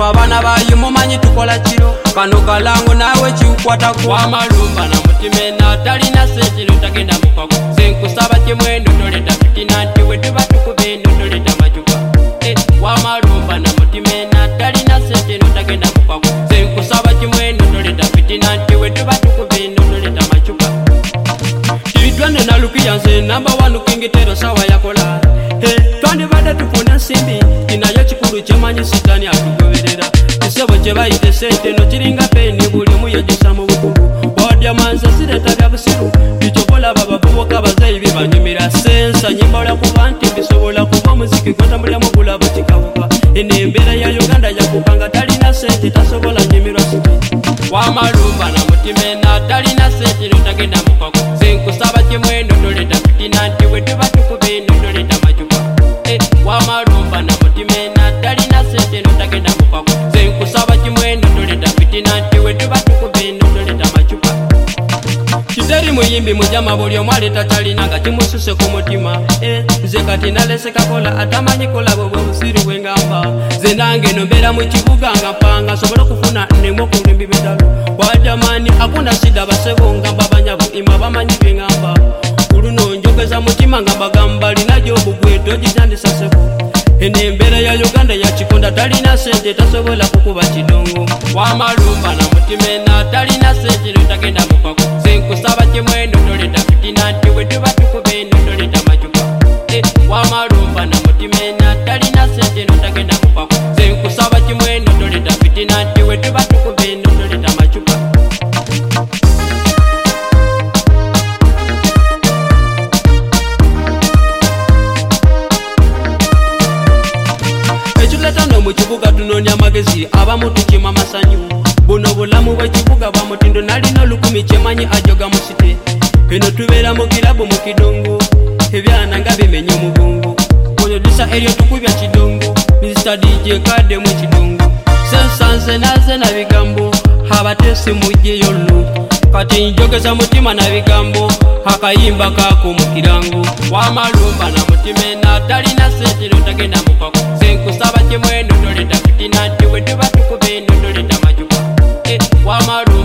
Fabana bayi mumanyi tukola kiro kano kalango nawe kiukwata kwa malumba na mutimena talina sentino tagenda mukako senkusaba kimwendo toleta fitina nti wetuba tukubendo toleta machupa wa malumba na mutimena talina sentino tagenda mukako senkusaba kimwendo toleta fitina nti wetuba tukubendo toleta machupa Tidwane na lukia nze number 1 ukingitero sawa yakola twandi bade tufuna simbi kinayo kikulu kyemanyi sitani atugoberera kisebo kye bayite sente no kiringa peni buli muyegesa mu bukulu wadya manza sireta busiru bichokola baba buboka bazayi bibanyumira sensa nyimbola kuba nti bisobola kuba muziki kwatambulya mu bulabo kikabuka enembera ya Uganda yakupanga talina sente tasobola nyimirwa siti wa malumba na mutimena talina sente notagenda mukako senkusaba kimwendo toleta fitina nti wetuba tukubendo toleta machupa wa malumba na mutimena talina sente notagenda mukako senkusaba kimwendo toleta fitina nti wetuba tukubendo toleta machupa kiteri muyimbi mujama buli omwaleta talina nga kimususe ku mutima nze kati naleseka kola atamanyi kolabo bwebusiru bwengamba ze nange nombera mu kibuga nga mpanga sobola okufuna nnemu okulumbi bedalo wajamani akuna sida basebo ngamba banyabu ima bamanyi bwengamba kuluno njogeza mutima nga bagamba linajo obugweto gitandisasebo enembera ya Uganda ya kikonda talina sente tasobola kukuba kidongo wa malumba na mutimena talina sente notagenda mukako senkusaba kimwendo toleta fitina nti wetuba tukubendo toleta machupa wa malumba na mutimena talina sente notagenda mukako senkusaba kimwendo toleta fitina nti wetuba tukubendo toleta machupa mukibuga tunonya magezi abamu tukima masanyu buno bulamu bw'ekibuga bwa mutindo nalina lukumi kyemanyi ajoga musite eno tubeera mu kilabu mu kidongo ebyana nga bimenye omugongo oyodisa eryo tukubya kidongo Mr. DJ kade mu kidongo sensanze naze na bigambo abatesi mujjeyo lu kati njogeza mutima na bigambo akayimba kako mu kirango wa malumba na mutimena talina sente notagenda mukako senkusaba kimwendo toleta fitina nti wetuba tukubendo toleta machupa wa malumba